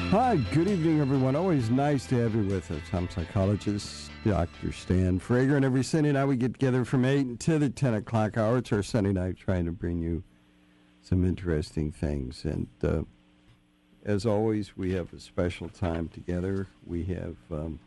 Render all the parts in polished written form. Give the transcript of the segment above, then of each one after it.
Hi, good evening, everyone. Always nice to have you with us. I'm psychologist Dr. Stan Frager, and every Sunday night we get together from 8 until the 10 o'clock hour. It's our Sunday night trying to bring you some interesting things. And as always, we have a special time together. We have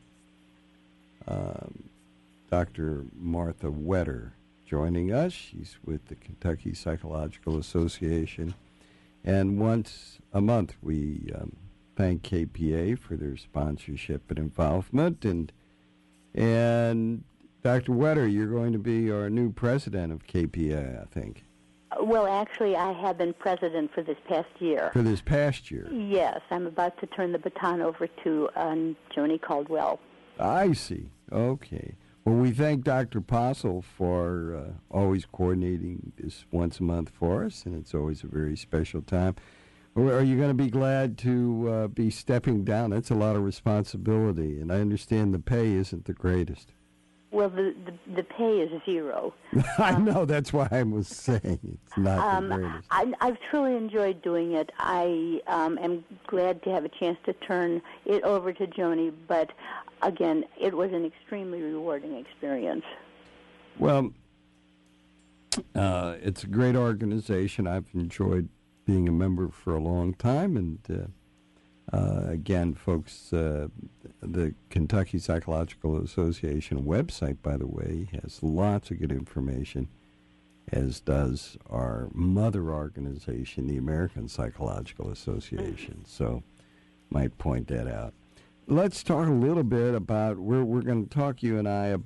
Dr. Martha Wetter joining us. She's with the Kentucky Psychological Association. And once a month we thank KPA for their sponsorship and involvement. And Dr. Wetter, you're going to be our new president of KPA, I think. Well, actually, I have been president for this past year. For this past year? Yes, I'm about to turn the baton over to Joni Caldwell. I see. Okay. Well, we thank Dr. Postle for always coordinating this once a month for us, and it's always a very special time. Are you going to be glad to be stepping down? That's a lot of responsibility, and I understand the pay isn't the greatest. Well, the pay is zero. I know, that's why I was saying it's not the greatest. I've truly enjoyed doing it. I am glad to have a chance to turn it over to Joni, but again, it was an extremely rewarding experience. Well, it's a great organization. I've enjoyed being a member for a long time, and again, folks, the Kentucky Psychological Association website, by the way, has lots of good information, as does our mother organization, the American Psychological Association. So, might point that out. Let's talk a little bit about, we're going to talk, you and I,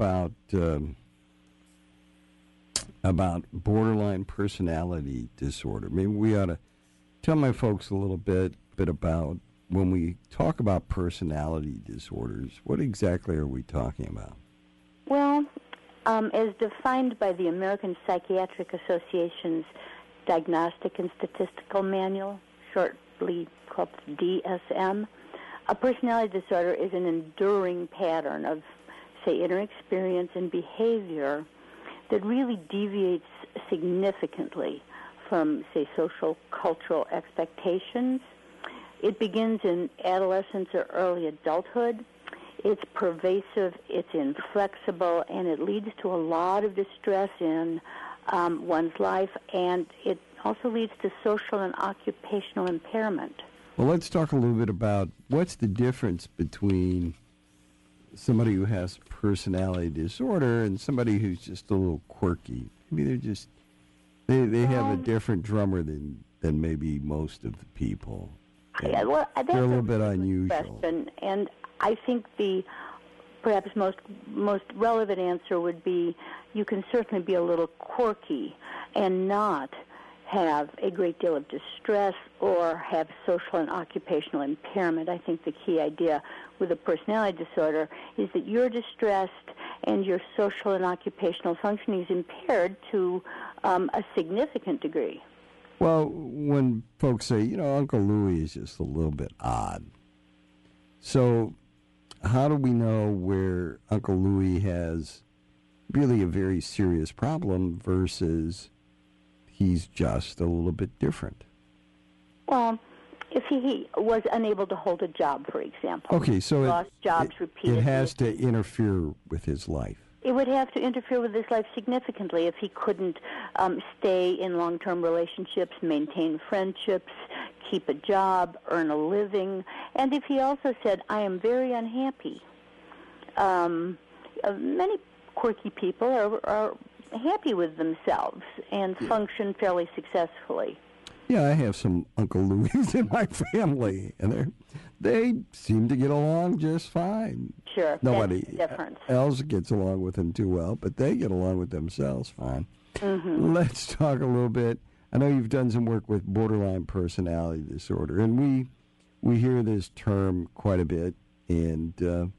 about borderline personality disorder. Maybe we ought to tell my folks a little bit about, when we talk about personality disorders, what exactly are we talking about? Well, as defined by the American Psychiatric Association's Diagnostic and Statistical Manual, shortly called DSM, a personality disorder is an enduring pattern of, say, inner experience and behavior that really deviates significantly from, say, social, cultural expectations. It begins in adolescence or early adulthood. It's pervasive, it's inflexible, and it leads to a lot of distress in one's life, and it also leads to social and occupational impairment. Well, let's talk a little bit about what's the difference between somebody who has personality disorder and somebody who's just a little quirky. Maybe they're just, they have a different drummer than maybe most of the people. Yeah, well, that's they're a little bit unusual. Question, and I think the perhaps most relevant answer would be you can certainly be a little quirky and not have a great deal of distress or have social and occupational impairment. I think the key idea with a personality disorder is that you're distressed and your social and occupational functioning is impaired to a significant degree. Well, when folks say, Uncle Louie is just a little bit odd. So how do we know where Uncle Louie has really a very serious problem versus he's just a little bit different? Well, if he was unable to hold a job, for example. Okay, so lost jobs repeatedly. It has to interfere with his life. It would have to interfere with his life significantly if he couldn't stay in long-term relationships, maintain friendships, keep a job, earn a living, and if he also said, I am very unhappy. Many quirky people are happy with themselves and function fairly successfully. Yeah, I have some Uncle Louis in my family, and they seem to get along just fine. Sure, nobody that's the difference. Else gets along with them too well, but they get along with themselves fine. Mm-hmm. Let's talk a little bit. I know you've done some work with borderline personality disorder, and we hear this term quite a bit, and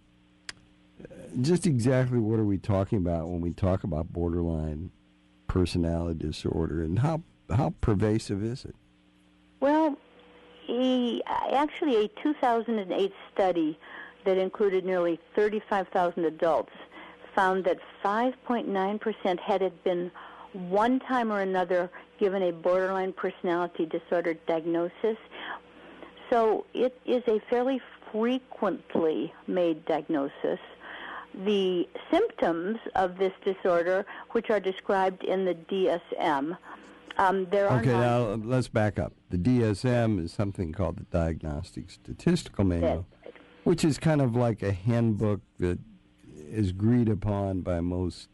just exactly what are we talking about when we talk about borderline personality disorder, and how pervasive is it? Well, actually a 2008 study that included nearly 35,000 adults found that 5.9% had been one time or another given a borderline personality disorder diagnosis. So it is a fairly frequently made diagnosis. The symptoms of this disorder, which are described in the DSM, there are Okay, now let's back up. The DSM is something called the Diagnostic Statistical Manual, which is kind of like a handbook that is agreed upon by most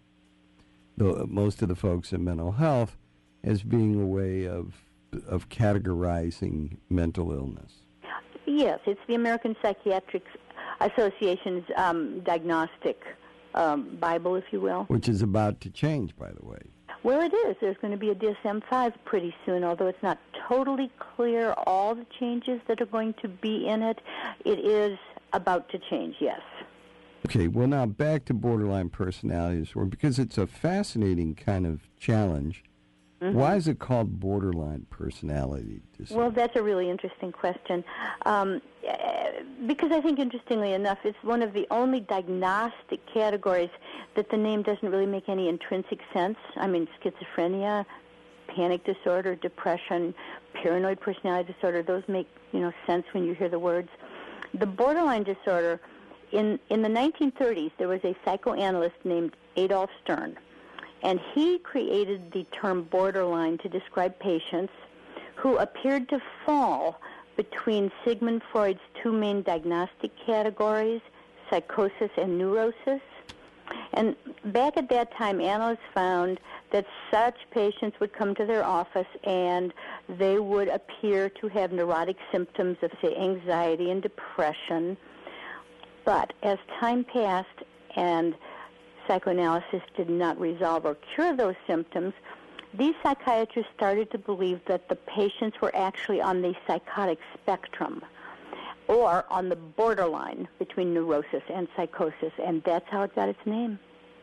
of the folks in mental health as being a way of categorizing mental illness. Yes, it's the American Psychiatric Association's diagnostic Bible, if you will. Which is about to change, by the way. Well, it is. There's going to be a DSM-5 pretty soon, although it's not totally clear all the changes that are going to be in it. It is about to change, yes. Okay, well, now back to borderline personality disorder, because it's a fascinating kind of challenge. Mm-hmm. Why is it called borderline personality disorder? Well, that's a really interesting question. Because I think, interestingly enough, it's one of the only diagnostic categories that the name doesn't really make any intrinsic sense. I mean, schizophrenia, panic disorder, depression, paranoid personality disorder, those make, sense when you hear the words. The borderline disorder, in the 1930s, there was a psychoanalyst named Adolf Stern, and he created the term borderline to describe patients who appeared to fall between Sigmund Freud's two main diagnostic categories, psychosis and neurosis. And back at that time, analysts found that such patients would come to their office and they would appear to have neurotic symptoms of, say, anxiety and depression. But as time passed and psychoanalysis did not resolve or cure those symptoms, these psychiatrists started to believe that the patients were actually on the psychotic spectrum or on the borderline between neurosis and psychosis, and that's how it got its name.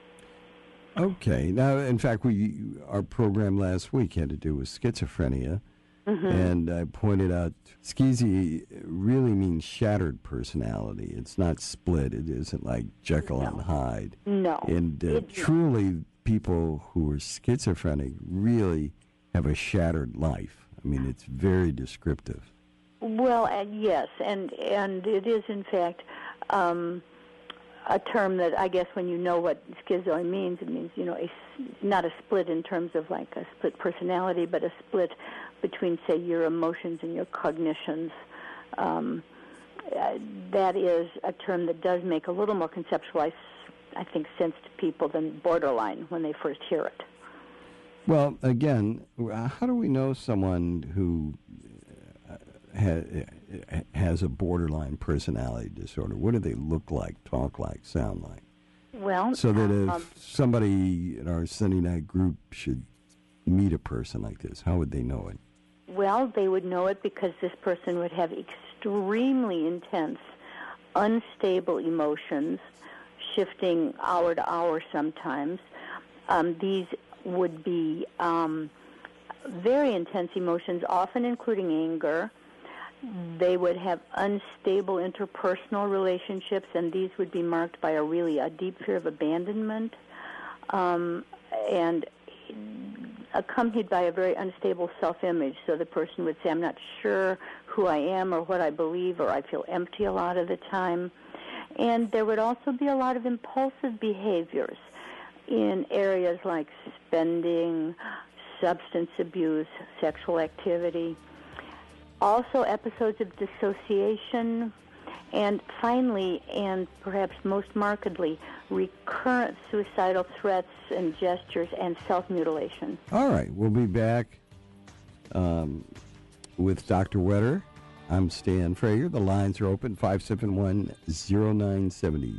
Okay. Now, in fact, our program last week had to do with schizophrenia, mm-hmm. and I pointed out schizy really means shattered personality. It's not split. It isn't like Jekyll and Hyde. No. And truly, people who are schizophrenic really have a shattered life. I mean, it's very descriptive. Well, yes, and it is, in fact, a term that I guess when you know what schizoid means, it means, not a split in terms of like a split personality, but a split between, say, your emotions and your cognitions. That is a term that does make a little more conceptualized, I think, sense to people than borderline when they first hear it. Well, again, how do we know someone who has a borderline personality disorder? What do they look like, talk like, sound like? Well, so that if somebody in our Sunday night group should meet a person like this, how would they know it? Well, they would know it because this person would have extremely intense, unstable emotions, shifting hour to hour sometimes. These would be very intense emotions, often including anger. They would have unstable interpersonal relationships, and these would be marked by a deep fear of abandonment, and accompanied by a very unstable self-image. So the person would say, I'm not sure who I am or what I believe, or I feel empty a lot of the time. And there would also be a lot of impulsive behaviors in areas like spending, substance abuse, sexual activity. Also episodes of dissociation, and finally, and perhaps most markedly, recurrent suicidal threats and gestures and self-mutilation. All right, we'll be back with Dr. Wetter. I'm Stan Frager. The lines are open, 571-0970.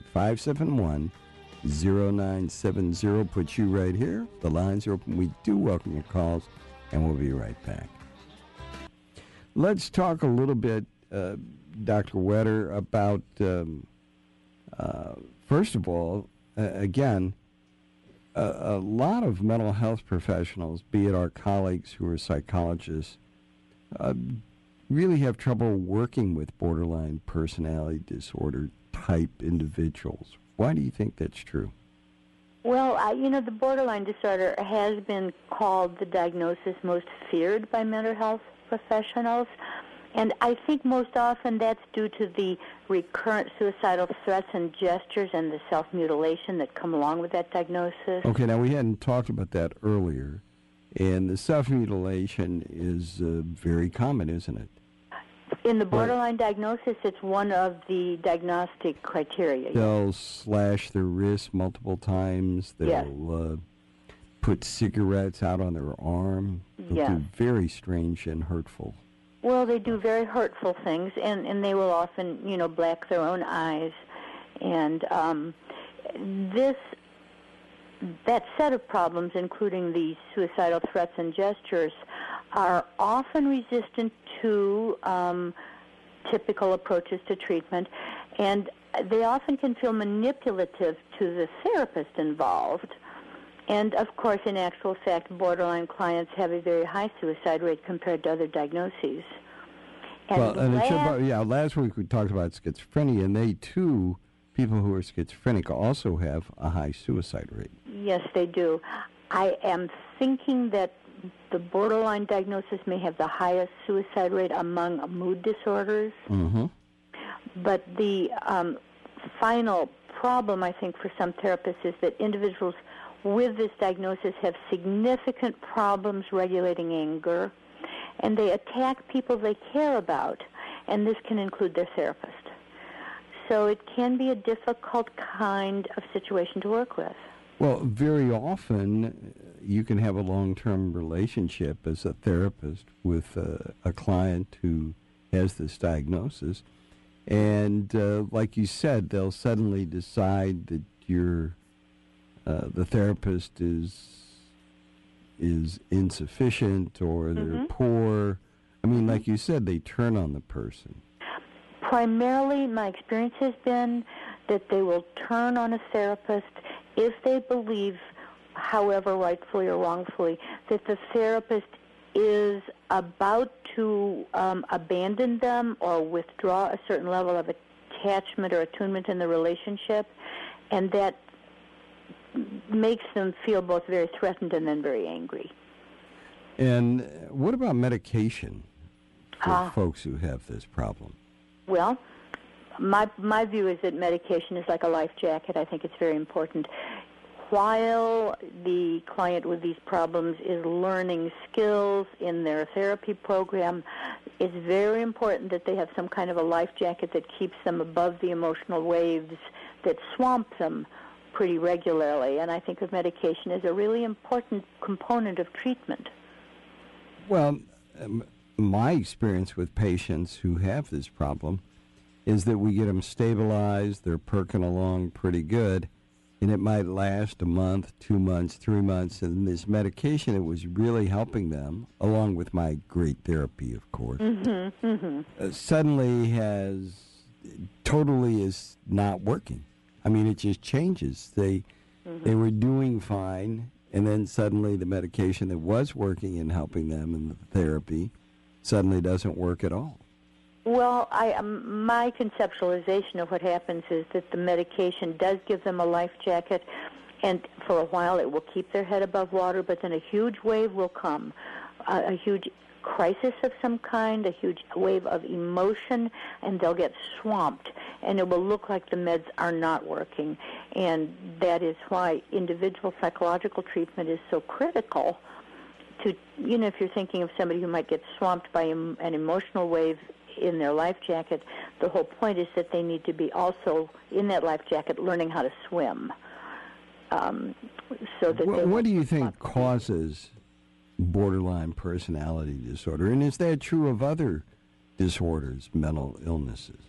571-0970 puts you right here. The lines are open. We do welcome your calls, and we'll be right back. Let's talk a little bit, Dr. Wetter, about, first of all, again, a lot of mental health professionals, be it our colleagues who are psychologists, really have trouble working with borderline personality disorder type individuals. Why do you think that's true? Well, the borderline disorder has been called the diagnosis most feared by mental health professionals, And I think most often that's due to the recurrent suicidal threats and gestures and the self-mutilation that come along with that diagnosis. Okay, now we hadn't talked about that earlier, and the self-mutilation is very common, isn't it? In the borderline diagnosis, it's one of the diagnostic criteria. They'll slash their wrists multiple times. They'll put cigarettes out on their arm. They'll do very strange and hurtful. Well, they do very hurtful things, and they will often, black their own eyes. And that set of problems, including the suicidal threats and gestures, are often resistant to typical approaches to treatment, and they often can feel manipulative to the therapist involved. And, of course, in actual fact, borderline clients have a very high suicide rate compared to other diagnoses. And last week we talked about schizophrenia, and they, too, people who are schizophrenic also have a high suicide rate. Yes, they do. I am thinking that the borderline diagnosis may have the highest suicide rate among mood disorders. Mm-hmm. But the final problem, I think, for some therapists is that individuals with this diagnosis have significant problems regulating anger, and they attack people they care about, and this can include their therapist. So it can be a difficult kind of situation to work with. Well, very often you can have a long-term relationship as a therapist with a client who has this diagnosis, and like you said, they'll suddenly decide that the therapist is insufficient or they're poor. I mean, like you said, they turn on the person. Primarily, my experience has been that they will turn on a therapist if they believe, however rightfully or wrongfully, that the therapist is about to abandon them or withdraw a certain level of attachment or attunement in the relationship, and that makes them feel both very threatened and then very angry. And what about medication for folks who have this problem? Well, my view is that medication is like a life jacket. I think it's very important. While the client with these problems is learning skills in their therapy program, it's very important that they have some kind of a life jacket that keeps them above the emotional waves that swamp them pretty regularly. And I think of medication as a really important component of treatment. Well, my experience with patients who have this problem is that we get them stabilized, they're perking along pretty good, and it might last a month, 2 months, 3 months, and this medication that was really helping them, along with my great therapy, of course, suddenly totally is not working. I mean, it just changes. They were doing fine, and then suddenly the medication that was working and helping them in the therapy suddenly doesn't work at all. Well, my conceptualization of what happens is that the medication does give them a life jacket, and for a while it will keep their head above water, but then a huge wave will come, a huge crisis of some kind, a huge wave of emotion, and they'll get swamped, and it will look like the meds are not working. And that is why individual psychological treatment is so critical to, if you're thinking of somebody who might get swamped by an emotional wave in their life jacket, the whole point is that they need to be also in that life jacket learning how to swim. What do you think causes borderline personality disorder, and is that true of other disorders, mental illnesses?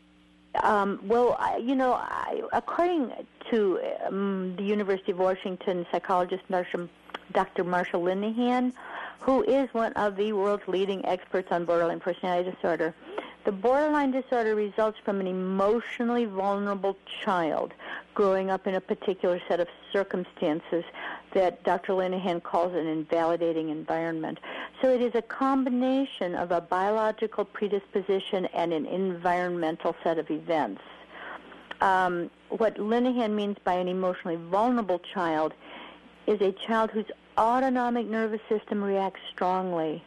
According to the University of Washington psychologist Dr. Marsha Linehan, who is one of the world's leading experts on borderline personality disorder, the borderline disorder results from an emotionally vulnerable child growing up in a particular set of circumstances that Dr. Linehan calls an invalidating environment. So it is a combination of a biological predisposition and an environmental set of events. What Linehan means by an emotionally vulnerable child is a child whose autonomic nervous system reacts strongly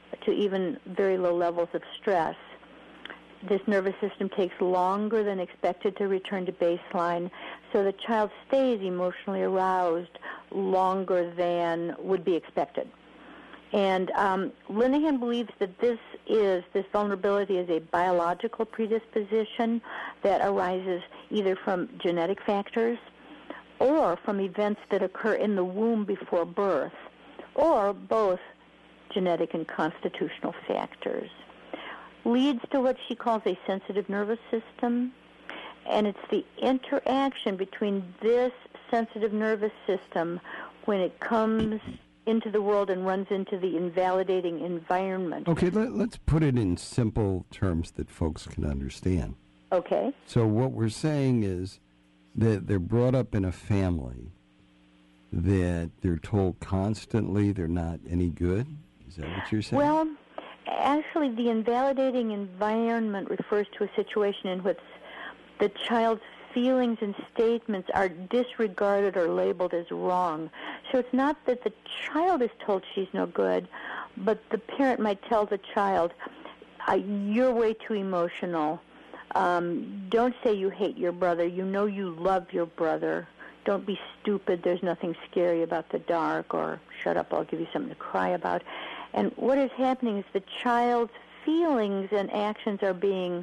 to even very low levels of stress. This nervous system takes longer than expected to return to baseline, so the child stays emotionally aroused longer than would be expected. And Linehan believes that this vulnerability is a biological predisposition that arises either from genetic factors or from events that occur in the womb before birth, or both genetic and constitutional factors. Leads to what she calls a sensitive nervous system, and it's the interaction between this sensitive nervous system when it comes into the world and runs into the invalidating environment. Okay, let's put it in simple terms that folks can understand. Okay. So what we're saying is that they're brought up in a family that they're told constantly they're not any good? Is that what you're saying? Well, actually, the invalidating environment refers to a situation in which the child's feelings and statements are disregarded or labeled as wrong. So it's not that the child is told she's no good, but the parent might tell the child, you're way too emotional. Don't say you hate your brother. You know you love your brother. Don't be stupid. There's nothing scary about the dark. Or shut up, I'll give you something to cry about. And what is happening is the child's feelings and actions are being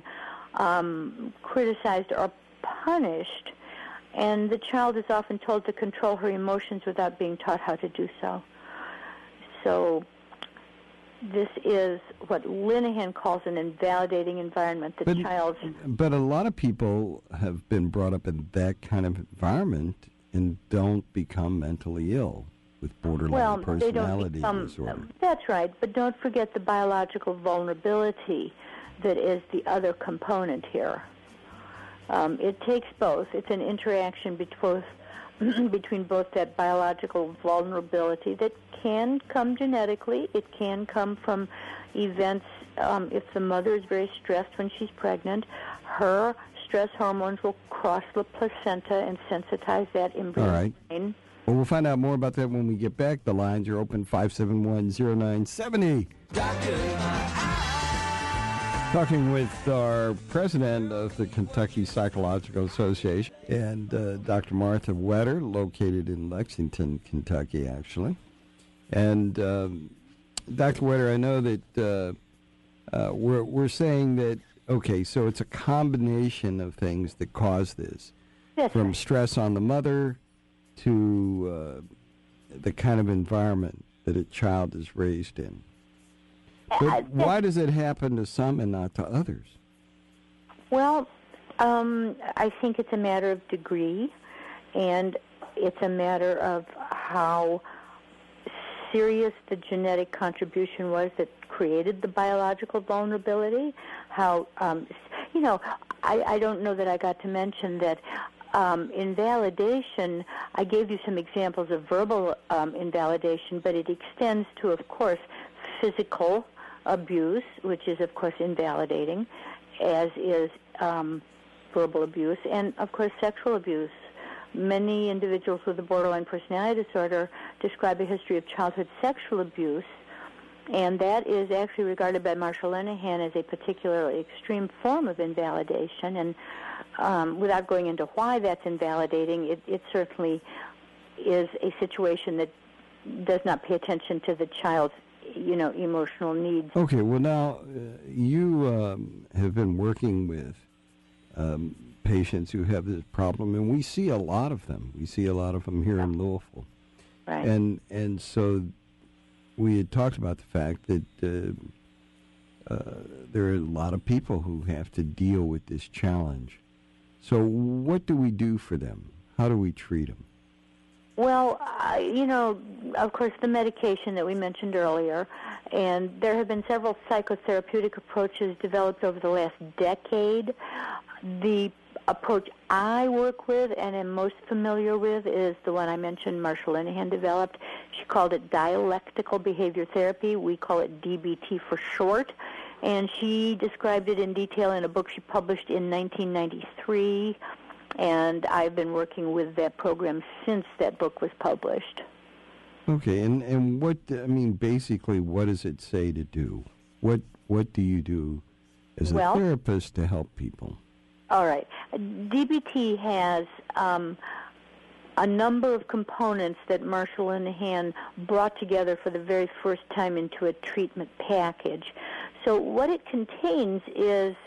criticized or punished, and the child is often told to control her emotions without being taught how to do so. So this is what Linehan calls an invalidating environment. But a lot of people have been brought up in that kind of environment and don't become mentally ill with borderline personality disorder. That's right, but don't forget the biological vulnerability that is the other component here. It takes both. It's an interaction between both that biological vulnerability that can come genetically. It can come from events. If the mother is very stressed when she's pregnant, her stress hormones will cross the placenta and sensitize that embryo. All right. Brain. Well, we'll find out more about that when we get back. The lines are open, 571-0970. Talking with our president of the Kentucky Psychological Association and Dr. Martha Wetter, located in Lexington, Kentucky, actually. And Dr. Wetter, I know that we're saying that, okay, so it's a combination of things that cause this. Yes. From stress on the mother to the kind of environment that a child is raised in. But why does it happen to some and not to others? Well, I think it's a matter of degree, and it's a matter of how serious the genetic contribution was that created the biological vulnerability. How, I don't know that I got to mention that invalidation, I gave you some examples of verbal invalidation, but it extends to, of course, physical abuse, which is, of course, invalidating, as is verbal abuse, and, of course, sexual abuse. Many individuals with a borderline personality disorder describe a history of childhood sexual abuse, and that is actually regarded by Marshall Linehan as a particularly extreme form of invalidation. And without going into why that's invalidating, it certainly is a situation that does not pay attention to the child's emotional needs. Okay, well now you have been working with patients who have this problem, and we see a lot of them. We see a lot of them here in Louisville. Right. And so we had talked about the fact that there are a lot of people who have to deal with this challenge. So what do we do for them? How do we treat them? Well, of course, the medication that we mentioned earlier, and there have been several psychotherapeutic approaches developed over the last decade. The approach I work with and am most familiar with is the one I mentioned Marshall Linehan developed. She called it dialectical behavior therapy. We call it DBT for short. And she described it in detail in a book she published in 1993. And I've been working with that program since that book was published. Okay, and what, I mean, basically, what does it say to do? What do you do as a therapist to help people? All right. DBT has a number of components that Marshall Linehan brought together for the very first time into a treatment package. So what it contains is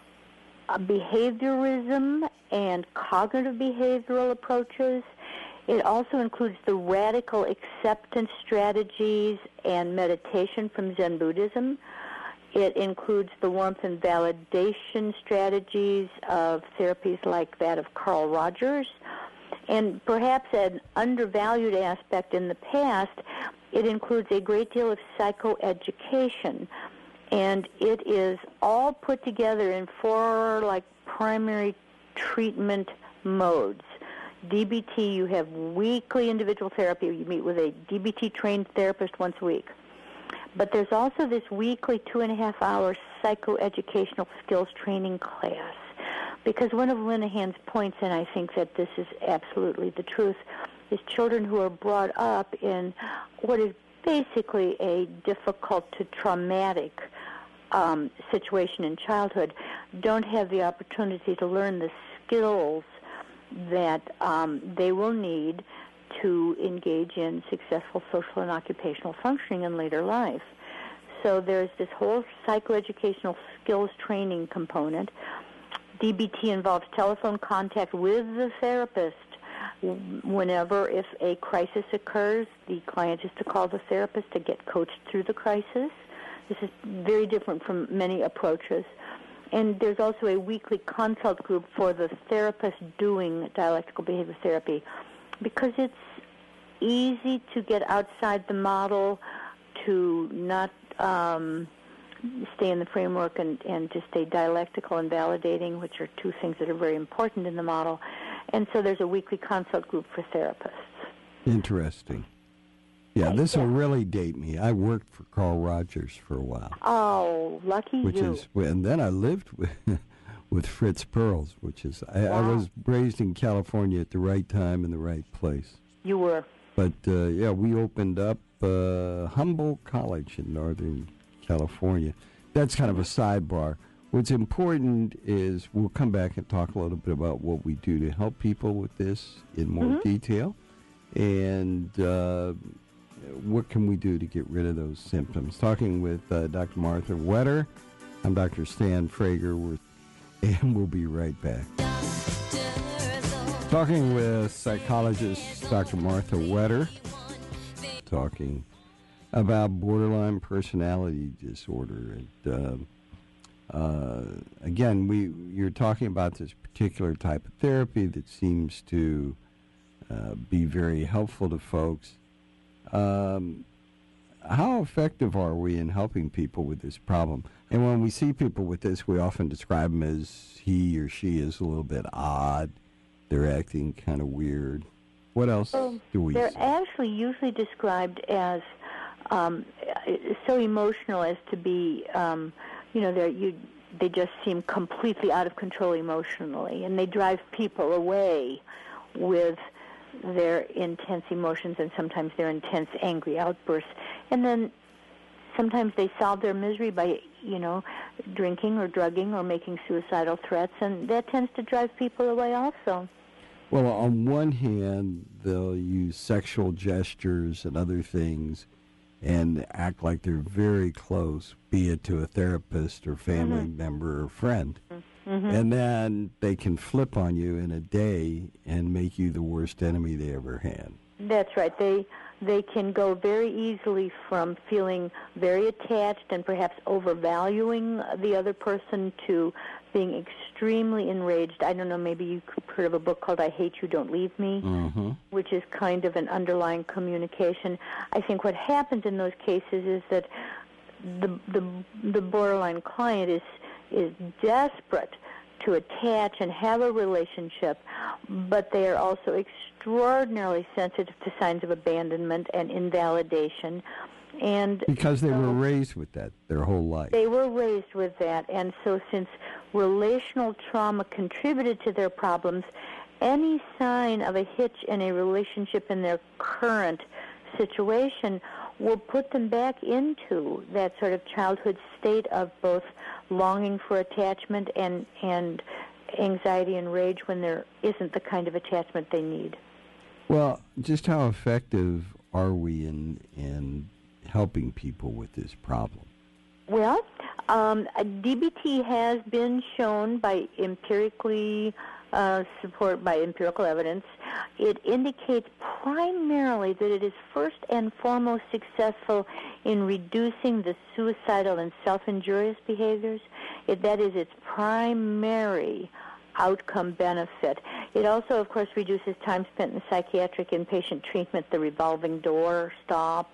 behaviorism and cognitive behavioral approaches. It also includes the radical acceptance strategies and meditation from Zen Buddhism. It includes the warmth and validation strategies of therapies like that of Carl Rogers. And perhaps an undervalued aspect in the past, it includes a great deal of psychoeducation. And it is all put together in 4 primary treatment modes. DBT, you have weekly individual therapy. You meet with a DBT-trained therapist once a week. But there's also this weekly 2.5-hour psychoeducational skills training class. Because one of Linehan's points, and I think that this is absolutely the truth, is children who are brought up in what is basically a difficult to traumatic situation in childhood don't have the opportunity to learn the skills that they will need to engage in successful social and occupational functioning in later life. So there's this whole psychoeducational skills training component. DBT involves telephone contact with the therapist. Whenever, if a crisis occurs, the client is to call the therapist to get coached through the crisis. This is very different from many approaches. And there's also a weekly consult group for the therapist doing dialectical behavior therapy, because it's easy to get outside the model, to not stay in the framework and to stay dialectical and validating, which are 2 things that are very important in the model. And so there's a weekly consult group for therapists. Interesting. Yeah, this will really date me. I worked for Carl Rogers for a while. Oh, lucky you. And then I lived with Fritz Perls, which is, I was raised in California at the right time in the right place. You were. But, we opened up Humboldt College in Northern California. That's kind of a sidebar. What's important is we'll come back and talk a little bit about what we do to help people with this in more detail. And what can we do to get rid of those symptoms? Talking with Dr. Martha Wetter. I'm Dr. Stan Frager, and we'll be right back. Talking with psychologist Dr. Martha Wetter, talking about borderline personality disorder. And again, you're talking about this particular type of therapy that seems to be very helpful to folks. How effective are we in helping people with this problem? And when we see people with this, we often describe them as he or she is a little bit odd. They're acting kind of weird. What else do we see? They're actually usually described as so emotional as to be, they just seem completely out of control emotionally, and they drive people away with their intense emotions and sometimes their intense angry outbursts. And then sometimes they solve their misery by, drinking or drugging or making suicidal threats, and that tends to drive people away also. Well, on one hand, they'll use sexual gestures and other things and act like they're very close, be it to a therapist or family member or friend. And then they can flip on you in a day and make you the worst enemy they ever had. That's right. They can go very easily from feeling very attached and perhaps overvaluing the other person to being extremely enraged. I don't know, maybe you've heard of a book called I Hate You, Don't Leave Me, which is kind of an underlying communication. I think what happens in those cases is that the borderline client is desperate to attach and have a relationship, but they are also extraordinarily sensitive to signs of abandonment and invalidation. And because they were raised with that their whole life. They were raised with that, and so since relational trauma contributed to their problems, any sign of a hitch in a relationship in their current situation will put them back into that sort of childhood state of both longing for attachment and anxiety and rage when there isn't the kind of attachment they need. Well, just how effective are we in helping people with this problem? Well, DBT has been shown by empirical evidence. It indicates primarily that it is first and foremost successful in reducing the suicidal and self-injurious behaviors. That is its primary outcome benefit. It also, of course, reduces time spent in psychiatric inpatient treatment. The revolving door stops.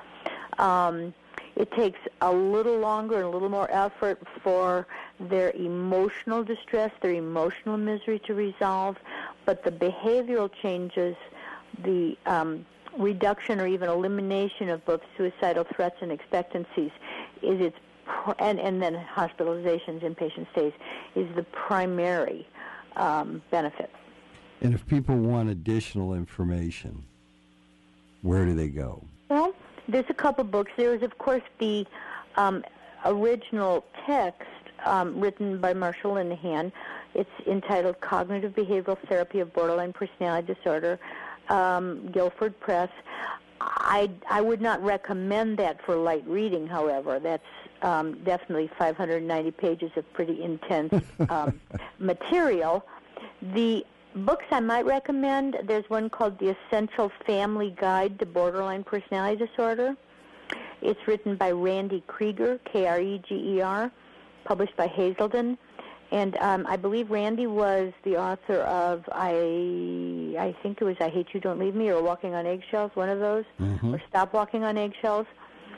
It takes a little longer and a little more effort for their emotional distress, their emotional misery to resolve, but the behavioral changes, the reduction or even elimination of both suicidal threats and expectancies is its and then hospitalizations, inpatient stays, is the primary benefit. And if people want additional information, where do they go? Well, there's a couple books. There is, of course, the original text written by Marshall Linehan. It's entitled Cognitive Behavioral Therapy of Borderline Personality Disorder, Guilford Press. I would not recommend that for light reading, however. That's definitely 590 pages of pretty intense material. The books I might recommend, there's one called The Essential Family Guide to Borderline Personality Disorder. It's written by Randy Krieger, Kreger, published by Hazelden. And I believe Randy was the author of, I think it was I Hate You, Don't Leave Me, or Walking on Eggshells, one of those, or Stop Walking on Eggshells.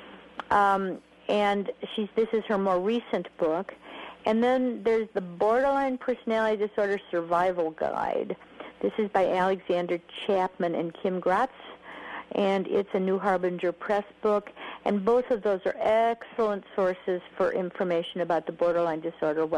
And this is her more recent book. And then there's the Borderline Personality Disorder Survival Guide. This is by Alexander Chapman and Kim Gratz, and it's a New Harbinger Press book. And both of those are excellent sources for information about the borderline disorder, what